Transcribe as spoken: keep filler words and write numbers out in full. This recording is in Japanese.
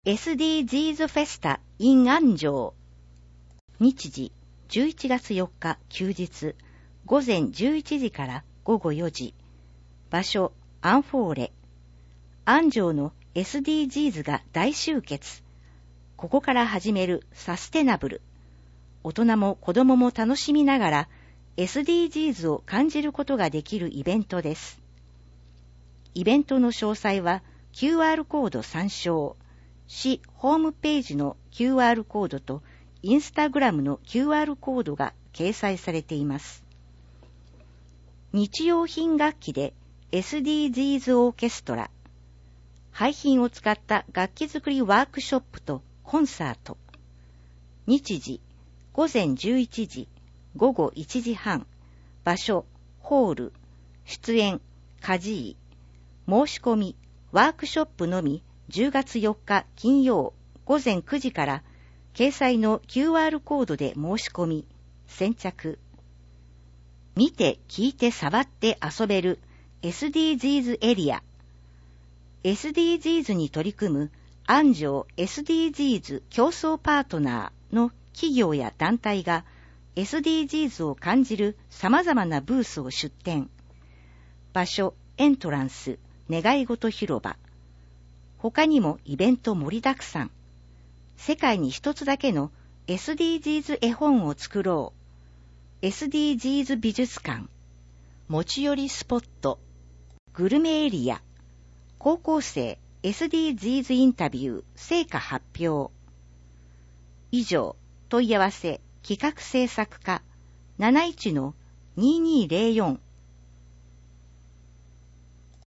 エスディージーズ フェスタ in 安城。日時じゅういちがつよっか休日、午前じゅういちじからごごよじ。場所アンフォーレ。安城の エスディージーズ が大集結。ここから始めるサステナブル。大人も子供も楽しみながら エスディージーズ を感じることができるイベントです。イベントの詳細は キューアール コード参照。市ホームページの キューアール コードとインスタグラムの キューアール コードが掲載されています。日用品楽器で エスディージーズ オーケストラ。廃品を使った楽器作りワークショップとコンサート。日時午前じゅういちじ、ごごいちじはん。場所ホール。出演カジー。申し込みワークショップのみじゅうがつよっか金曜午前くじから掲載の キューアール コードで申し込み先着。見て聞いて触って遊べる エスディージーズ エリア。エスディージーズ に取り組む安城 エスディージーズ 競争パートナーの企業や団体が エスディージーズ を感じる様々なブースを出展。場所エントランス願い事広場。他にもイベント盛りだくさん。世界に一つだけの エスディージーズ 絵本を作ろう。エスディージーズ 美術館。持ち寄りスポット。グルメエリア。高校生 エスディージーズ インタビュー成果発表。以上、問い合わせ企画制作課 なないちのにーにーぜろよん